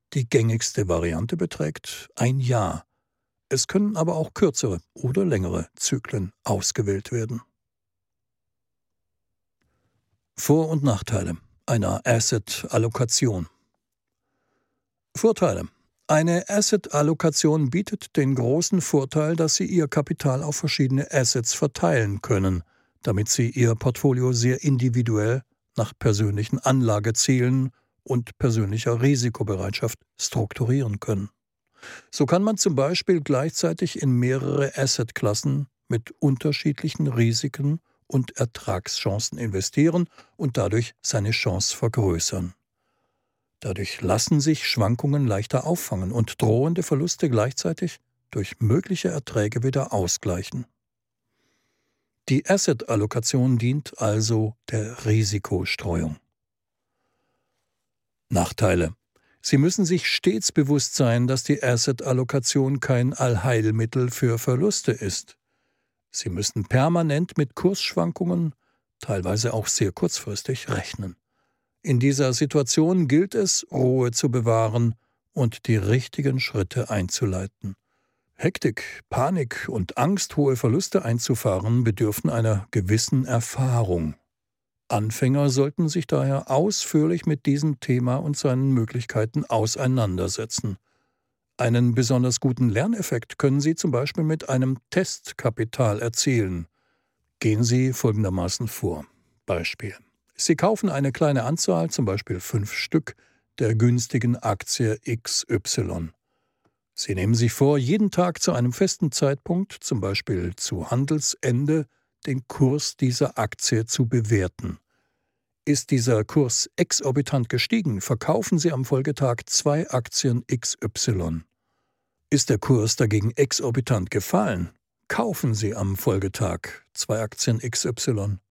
Die gängigste Variante beträgt ein Jahr. Es können aber auch kürzere oder längere Zyklen ausgewählt werden. Vor- und Nachteile einer Asset-Allokation. Vorteile: Eine Asset-Allokation bietet den großen Vorteil, dass Sie Ihr Kapital auf verschiedene Assets verteilen können, damit Sie Ihr Portfolio sehr individuell nach persönlichen Anlagezielen und persönlicher Risikobereitschaft strukturieren können. So kann man zum Beispiel gleichzeitig in mehrere Assetklassen mit unterschiedlichen Risiken und Ertragschancen investieren und dadurch seine Chance vergrößern. Dadurch lassen sich Schwankungen leichter auffangen und drohende Verluste gleichzeitig durch mögliche Erträge wieder ausgleichen. Die Asset-Allokation dient also der Risikostreuung. Nachteile: Sie müssen sich stets bewusst sein, dass die Asset-Allokation kein Allheilmittel für Verluste ist. Sie müssen permanent mit Kursschwankungen, teilweise auch sehr kurzfristig, rechnen. In dieser Situation gilt es, Ruhe zu bewahren und die richtigen Schritte einzuleiten. Hektik, Panik und Angst, hohe Verluste einzufahren, bedürfen einer gewissen Erfahrung. Anfänger sollten sich daher ausführlich mit diesem Thema und seinen Möglichkeiten auseinandersetzen. Einen besonders guten Lerneffekt können Sie zum Beispiel mit einem Testkapital erzielen. Gehen Sie folgendermaßen vor. Beispiel: Sie kaufen eine kleine Anzahl, zum Beispiel 5 Stück, der günstigen Aktie XY. Sie nehmen sich vor, jeden Tag zu einem festen Zeitpunkt, zum Beispiel zu Handelsende, den Kurs dieser Aktie zu bewerten. Ist dieser Kurs exorbitant gestiegen, verkaufen Sie am Folgetag 2 Aktien XY. Ist der Kurs dagegen exorbitant gefallen, kaufen Sie am Folgetag 2 Aktien XY.